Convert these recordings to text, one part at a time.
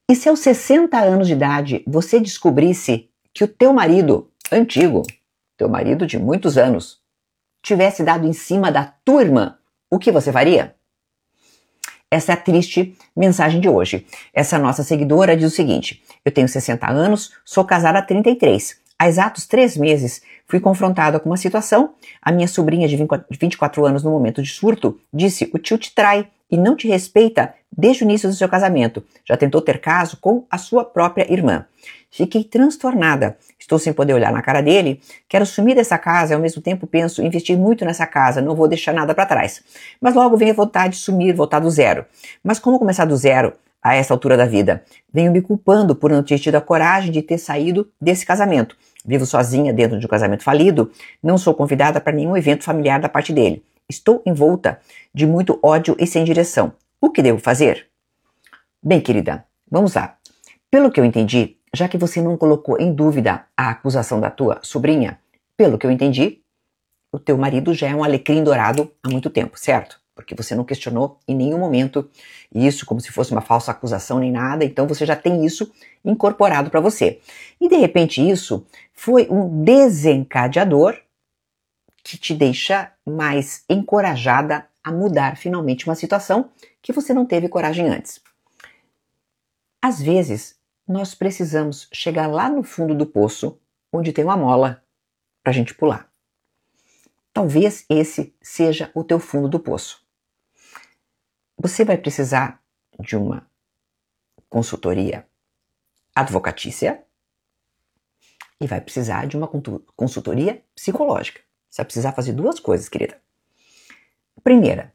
E se aos 60 anos de idade você descobrisse que o teu marido antigo, teu marido de muitos anos, tivesse dado em cima da tua irmã, o que você faria? Essa é a triste mensagem de hoje. Essa nossa seguidora diz o seguinte: eu tenho 60 anos, sou casada há 33. Há exatos 3 meses fui confrontada com uma situação. A minha sobrinha de 24 anos, no momento de surto, disse: o tio te trai e não te respeita desde o início do seu casamento. Já tentou ter caso com a sua própria irmã. Fiquei transtornada. Estou sem poder olhar na cara dele. Quero sumir dessa casa e ao mesmo tempo penso investir muito nessa casa. Não vou deixar nada para trás. Mas logo vem a vontade de sumir, voltar do zero. Mas como começar do zero a essa altura da vida? Venho me culpando por não ter tido a coragem de ter saído desse casamento. Vivo sozinha dentro de um casamento falido. Não sou convidada para nenhum evento familiar da parte dele. Estou envolta de muito ódio e sem direção. O que devo fazer? Bem, querida, vamos lá. Pelo que eu entendi, já que você não colocou em dúvida a acusação da tua sobrinha, pelo que eu entendi, o teu marido já é um alecrim dourado há muito tempo, certo? Porque você não questionou em nenhum momento isso como se fosse uma falsa acusação nem nada, então você já tem isso incorporado para você. E de repente isso foi um desencadeador que te deixa mais encorajada a mudar finalmente uma situação que você não teve coragem antes. Às vezes, nós precisamos chegar lá no fundo do poço, onde tem uma mola, para a gente pular. Talvez esse seja o teu fundo do poço. Você vai precisar de uma consultoria advocatícia e vai precisar de uma consultoria psicológica. Você vai precisar fazer 2 coisas, querida. Primeira,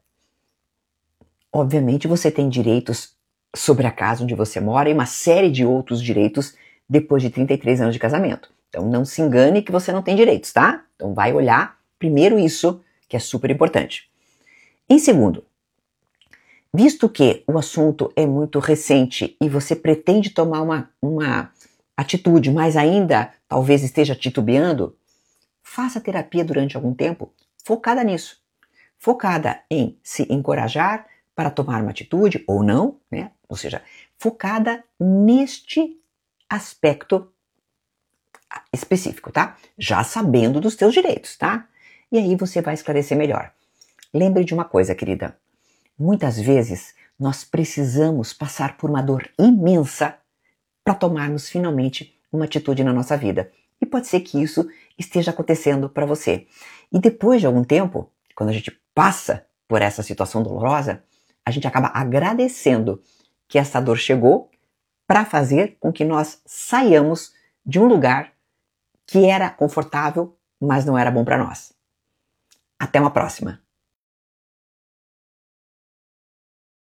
obviamente você tem direitos sobre a casa onde você mora e uma série de outros direitos depois de 33 anos de casamento. Então não se engane que você não tem direitos, tá? Então vai olhar primeiro isso, que é super importante. Em segundo, visto que o assunto é muito recente e você pretende tomar uma atitude, mas ainda talvez esteja titubeando, faça terapia durante algum tempo focada nisso. Focada em se encorajar para tomar uma atitude ou não, né? Ou seja, focada neste aspecto específico, tá? Já sabendo dos teus direitos, tá? E aí você vai esclarecer melhor. Lembre de uma coisa, querida. Muitas vezes nós precisamos passar por uma dor imensa para tomarmos finalmente uma atitude na nossa vida. E pode ser que isso esteja acontecendo para você. E depois de algum tempo, quando a gente passa por essa situação dolorosa, a gente acaba agradecendo que essa dor chegou para fazer com que nós saiamos de um lugar que era confortável, mas não era bom para nós. Até uma próxima!